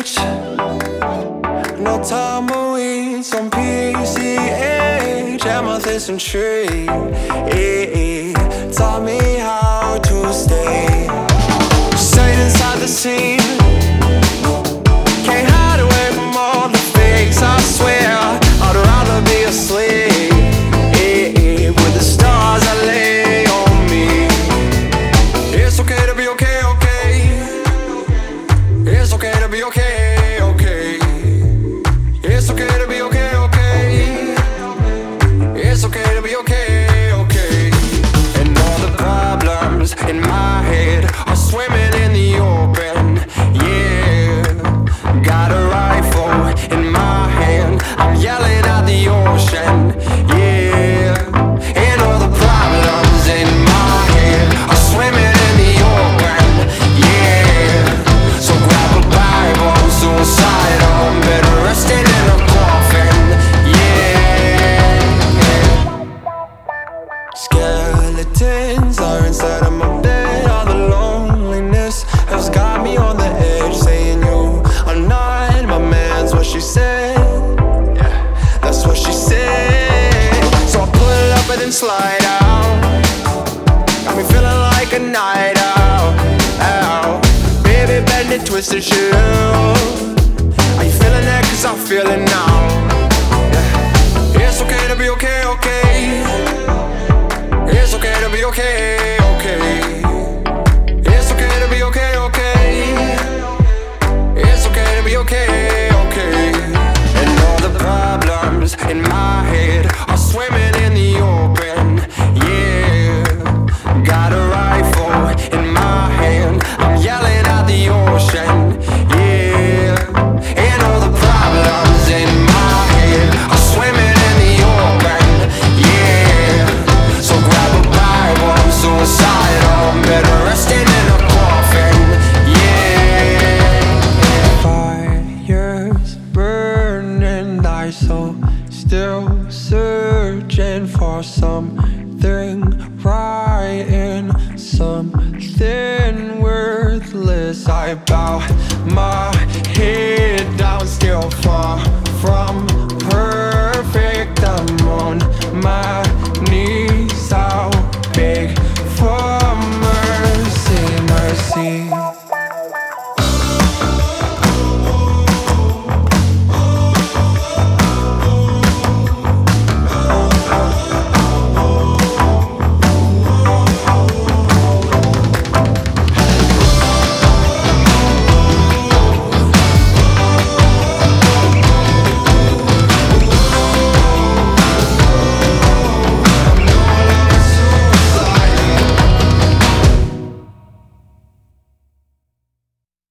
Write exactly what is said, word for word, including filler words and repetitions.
beach, no tumbleweeds on P C H, amethyst and tree, taught me how to stay stayed inside the scene. Can't hide away from all the fakes, I swear I'd rather be asleep with the stars that lay on me. It's okay to be okay, okay. It's okay to be okay, okay. It's okay to be okay, okay. It's okay to be okay, okay. And all the problems in my head are swimming in the open, yeah. Got a rifle in my hand, I'm yelling at the ocean, yeah. And all the problems in my head are swimming in the open, yeah. So grab a Bible, suicidal, better resting in a coffin, yeah. Skeletons are inside of my bed, all the loneliness has got me on the edge, saying you are not my man's what she said, yeah, that's what she said. So I pull up and then slide out, got me feeling like a night out, out. Baby bend and twist and shoot, are you feeling that? Cause I'm feeling now, yeah. It's okay to be okay, okay. It's okay to be okay, okay. It's okay to be okay, okay. It's okay to be okay, okay. And all the problems in my head are swimming in the open, yeah. Got a rifle in my hand, I'm yelling at the ocean, yeah. And all the problems in my head are swimming in the open, yeah. So grab a Bible, I'm suicidal, better resting in a coffin, yeah. Fires burning, thy soul still searching for something right in something worthless. I bow